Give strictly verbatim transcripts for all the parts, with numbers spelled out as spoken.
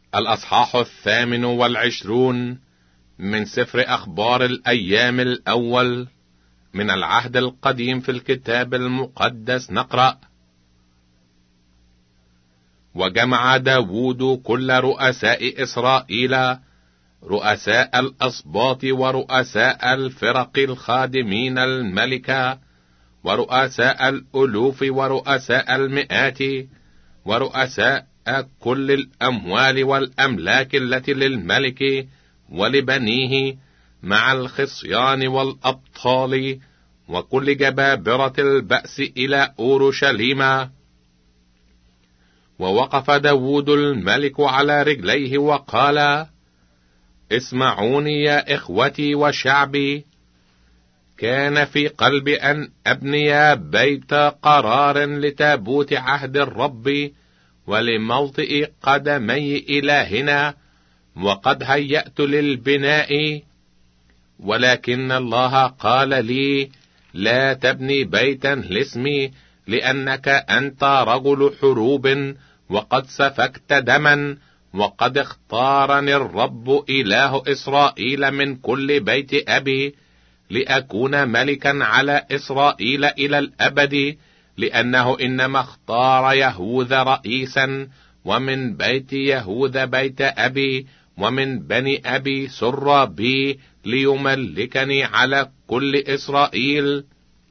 الأصحاح الثامن والعشرون من سفر أخبار الأيام الأول من العهد القديم في الكتاب المقدس. نقرأ: وجمع داود كل رؤساء إسرائيل، رؤساء الأسباط ورؤساء الفرق الخادمين الملكة، ورؤساء الألوف ورؤساء المئات، ورؤساء كل الأموال والأملاك التي للملك ولبنيه، مع الخصيان والأبطال وكل جبابرة البأس إلى أورشليم. ووقف داود الملك على رجليه وقال: اسمعوني يا إخوتي وشعبي، كان في قلبي أن أبني بيت قرار لتابوت عهد الرب ولموطئ قدمي إلهنا، وقد هيأت للبناء. ولكن الله قال لي: لا تبني بيتا لاسمي، لأنك أنت رجل حروب وقد سفكت دما، وقد اختارني الرب إله إسرائيل من كل بيت أبي لأكون ملكا على إسرائيل إلى الأبد، لأنه إنما اختار يهوذا رئيسا، ومن بيت يهوذا بيت أبي، ومن بني أبي سر بي ليملكني على كل إسرائيل،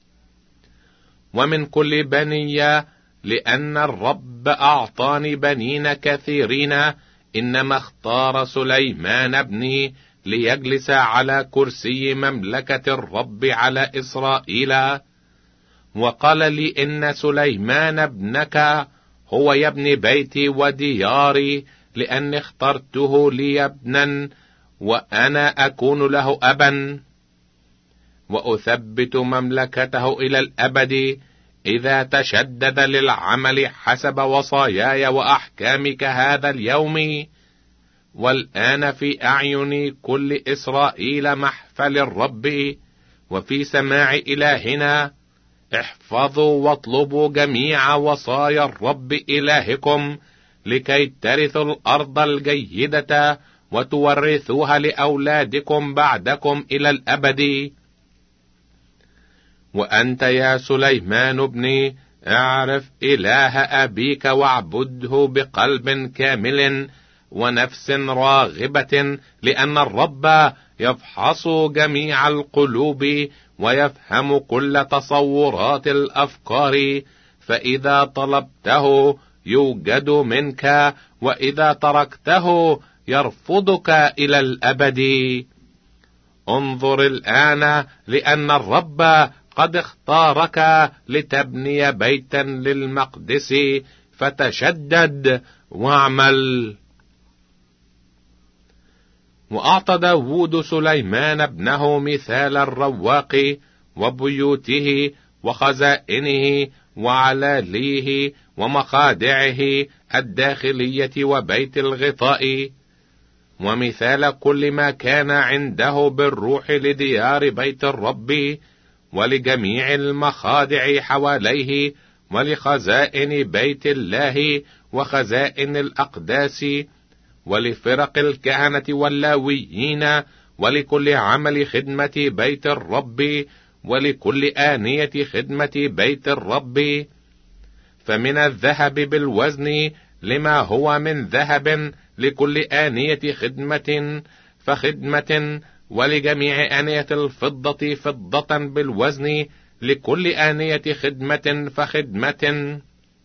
ومن كل بني، لأن الرب أعطاني بنين كثيرين. إنما اختار سليمان ابني ليجلس على كرسي مملكة الرب على إسرائيل. وقال لي: إن سليمان ابنك هو يبني بيتي ودياري، لأني اخترته لي ابنا، وأنا أكون له أبا، وأثبت مملكته إلى الأبد، إذا تشدد للعمل حسب وصاياي وأحكامك هذا اليوم. والآن في أعين كل إسرائيل محفل الرب وفي سماع إلهنا، احفظوا واطلبوا جميع وصايا الرب إلهكم، لكي ترثوا الأرض الجيدة وتورثوها لأولادكم بعدكم إلى الأبد. وأنت يا سليمان ابني، اعرف إله أبيك واعبده بقلب كامل ونفس راغبة، لأن الرب يفحص جميع القلوب ويفهم كل تصورات الأفكار، فإذا طلبته يوجد منك، وإذا تركته يرفضك إلى الأبد. انظر الآن، لأن الرب قد اختارك لتبني بيتا للمقدس، فتشدد واعمل. وأعطى داود سليمان ابنه مثال الرواق وبيوته وخزائنه وعلاليه ومخادعه الداخلية وبيت الغطاء، ومثال كل ما كان عنده بالروح لديار بيت الرب، ولجميع المخادع حواليه، ولخزائن بيت الله وخزائن الأقداس، ولفرق الكهنة واللاويين، ولكل عمل خدمة بيت الرب، ولكل آنية خدمة بيت الرب. فمن الذهب بالوزن لما هو من ذهب لكل آنية خدمة فخدمة، ولجميع آنية الفضة فضة بالوزن لكل آنية خدمة فخدمة.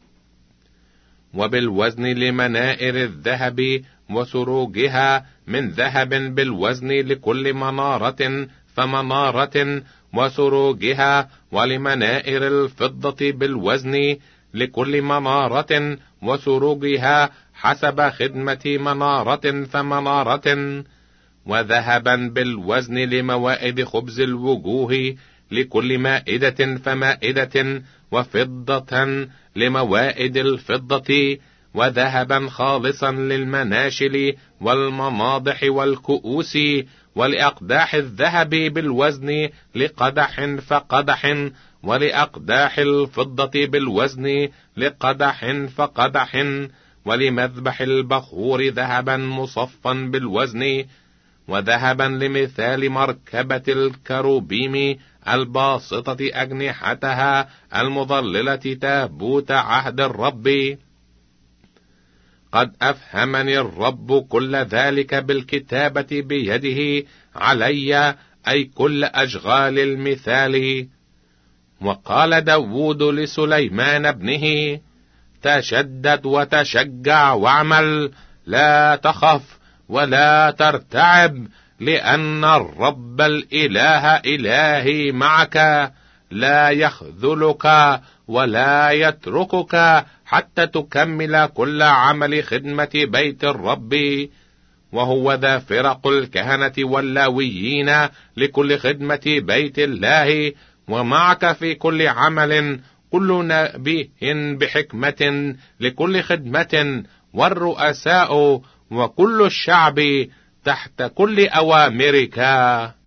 وبالوزن لمنائر الذهب وسروجها من ذهب بالوزن لكل منارة فمنارة وسروجها، ولمنائر الفضة بالوزن لكل منارة وسروجها حسب خدمة منارة فمنارة. وذهبا بالوزن لموائد خبز الوجوه لكل مائدة فمائدة، وفضة لموائد الفضة، وذهبا خالصا للمناشل والمناضح والكؤوس، ولأقداح الذهب بالوزن لقدح فقدح، ولأقداح الفضة بالوزن لقدح فقدح، ولمذبح البخور ذهبا مصفا بالوزن، وذهبا لمثال مركبة الكروبيم الباسطة أجنحتها المظللة تابوت عهد الرب. قد أفهمني الرب كل ذلك بالكتابة بيده علي، أي كل أشغال المثال. وقال داود لسليمان ابنه: تشدد وتشجع واعمل، لا تخف ولا ترتعب، لأن الرب الإله إلهي معك، لا يخذلك ولا يتركك حتى تكمل كل عمل خدمة بيت الرب. وهو ذا فرق الكهنة واللاويين لكل خدمة بيت الله، ومعك في كل عمل كل نبي بحكمة لكل خدمة، والرؤساء وكل الشعب تحت كل أوامرك.